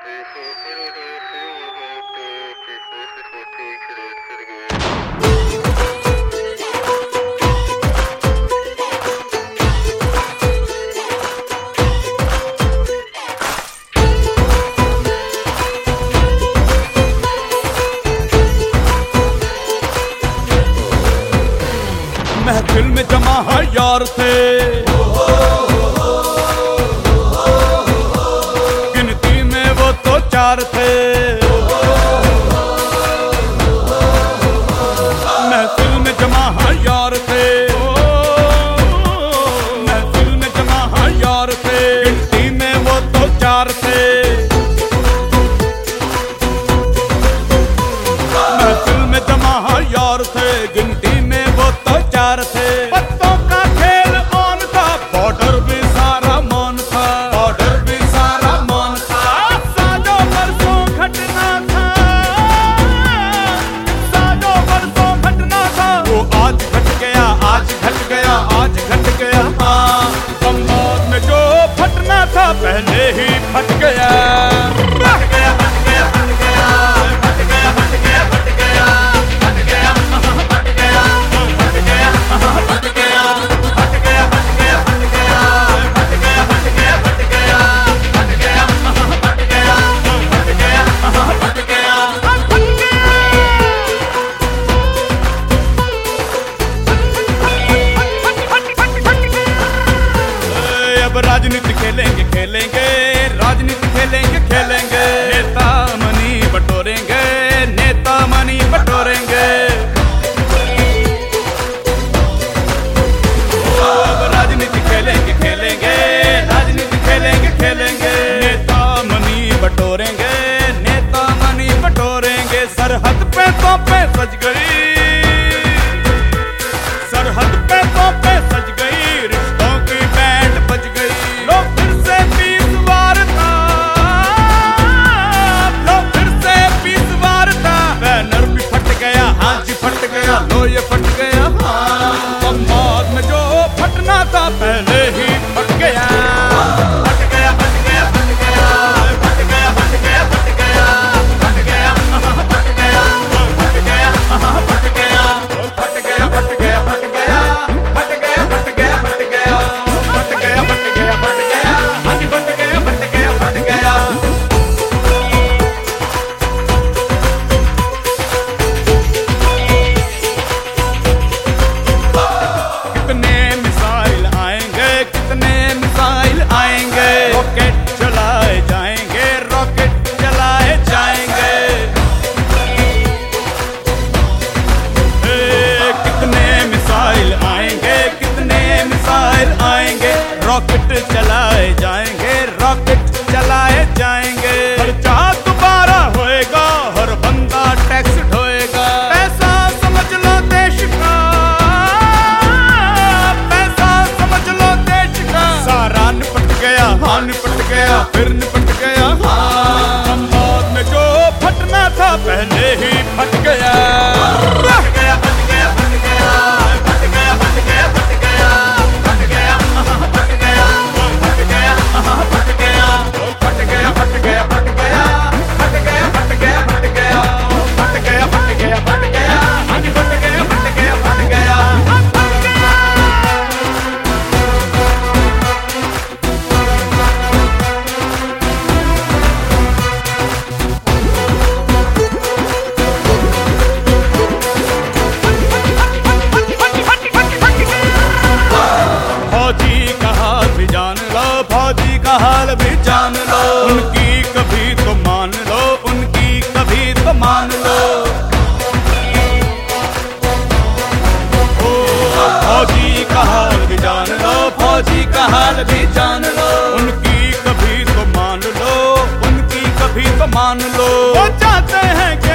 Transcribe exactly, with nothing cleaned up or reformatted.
महफिल में जमा है यार थे, गिनती में वो तो चार थे। महफिल में जमा है यार थे, महफिल में जमा है यार थे, गिनती में वो तो चार थे। महफिल में जमा है यार थे, गिनती में वो तो चार थे। पत्तों का खेल ऑन था, बॉर्डर भी सारा मौन था, बॉर्डर भी सारा मौन था। सालों बरसों घटना था, सालों बरसों घटना था, वो आज घट गया, आज घट गया, आज घट गया। हाँ, बम्बाद में जो फटना था पहले ही फट गया। राजनीति खेलेंगे खेलेंगे राजनीति खेलेंगे खेलेंगे, नेता मनी बटोरेंगे, नेता मनी बटोरेंगे। अब राजनीति खेलेंगे खेलेंगे राजनीति खेलेंगे खेलेंगे, नेता मनी बटोरेंगे, नेता मनी बटोरेंगे। सरहद पे तोपें सज गई, सरहद पे तोपें सज गई, रिश्तों की बैंड बज गई। लो ये फट गया। हाँ, बम्बाद में जो फटना था पहले ही फट गया। फट गया फट गया फट गया फट गया फट गया फट गया फट गया फट गया फट गया फट गया फट गया फट गया फट गया फट गया फट गया फट गया फट गया फट गया फट गया आज फट गया फट गया फट गया। कितने मिसाइल आएंगे, कितने मिसाइल आएंगे, रॉकेट चलाए जाएंगे, रॉकेट चलाए जाएंगे। ए, कितने मिसाइल आएंगे, कितने मिसाइल आएंगे, रॉकेट चलाए जाएंगे, रॉकेट चलाए जाएंगे। खर्चा दोबारा होएगा, हर बंदा टैक्स ढोएगा। पैसा समझ लो देश का, सारा निपट गया। हाँ, निपट गया, फिर निपट गया। हाँ, बम्बाद में जो फटना था पहले ही फट गया। फट गया फट गया फट गया फट गया फट गया फट गया फट गया फट गया फट गया फट गया फट गया फट गया फट गया फट गया फट गया फट गया फट गया फट गया फट गया आज फट गया फट गया फट गया। फौजी का हाल भी जान लो, फौजी का हाल भी जान लो, उनकी कभी तो मान लो, उनकी कभी तो मान लो। ओ, फौजी का हाल भी जान लो, फौजी का हाल भी जान लो, उनकी कभी तो मान लो, उनकी कभी तो मान लो। वो चाहते हैं क्या